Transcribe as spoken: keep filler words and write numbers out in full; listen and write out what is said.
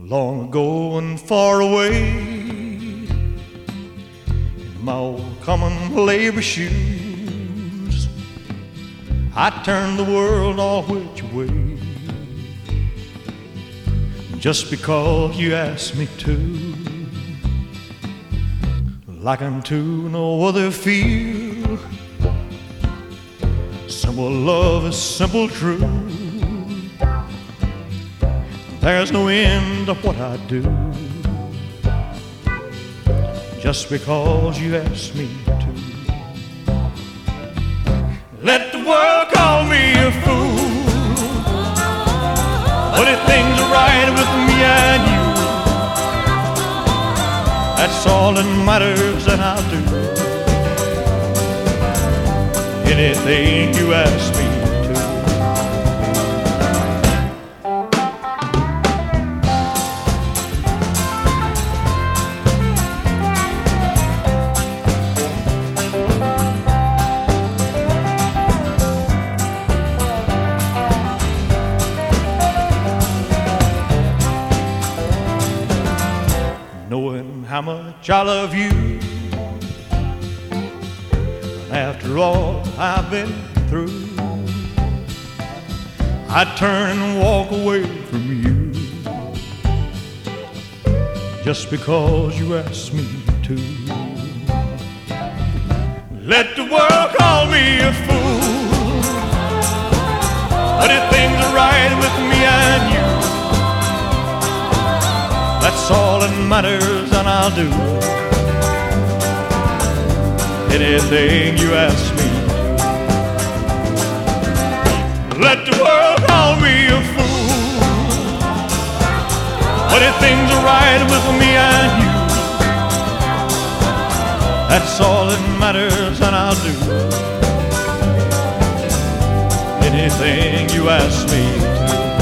Long ago and far away, in my old common labor shoes, I turned the world all which way, just because you asked me to. Like unto no other feel, simple love is simple truth. There's no end to what I do, just because you asked me to. Let the world call me a fool, but if things are right with me and you, that's all that matters, and I'll do anything you ask me. Knowing how much I love you, after all I've been through, I'd turn and walk away from you, just because you asked me to. Let the world call me a fool, but if things are right with me and you, that's all that matters, and I'll do anything you ask me. Let the world call me a fool, but if things are right with me and you, that's all that matters, and I'll do anything you ask me to.